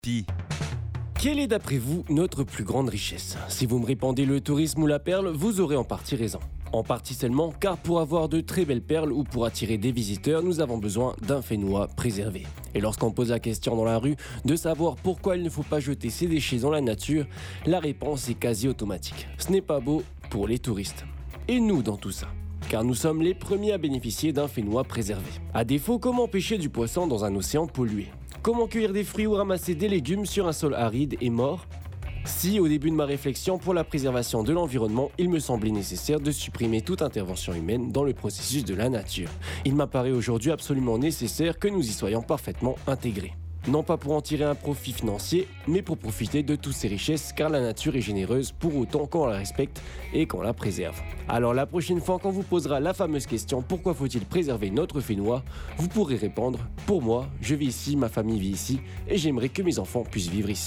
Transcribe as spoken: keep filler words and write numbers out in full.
Pi. Quelle est d'après vous notre plus grande richesse? Si vous me répondez le tourisme ou la perle, vous aurez en partie raison. En partie seulement, car pour avoir de très belles perles ou pour attirer des visiteurs, nous avons besoin d'un Fénois préservé. Et lorsqu'on pose la question dans la rue de savoir pourquoi il ne faut pas jeter ses déchets dans la nature, la réponse est quasi automatique. Ce n'est pas beau pour les touristes. Et nous dans tout ça? Car nous sommes les premiers à bénéficier d'un Fénois préservé. À défaut, comment pêcher du poisson dans un océan pollué? Comment cueillir des fruits ou ramasser des légumes sur un sol aride et mort? Si, au début de ma réflexion pour la préservation de l'environnement, il me semblait nécessaire de supprimer toute intervention humaine dans le processus de la nature, il m'apparaît aujourd'hui absolument nécessaire que nous y soyons parfaitement intégrés. Non pas pour en tirer un profit financier, mais pour profiter de toutes ces richesses, car la nature est généreuse pour autant qu'on la respecte et qu'on la préserve. Alors la prochaine fois qu'on vous posera la fameuse question « Pourquoi faut-il préserver notre Fénois ?», vous pourrez répondre « Pour moi, je vis ici, ma famille vit ici, et j'aimerais que mes enfants puissent vivre ici ».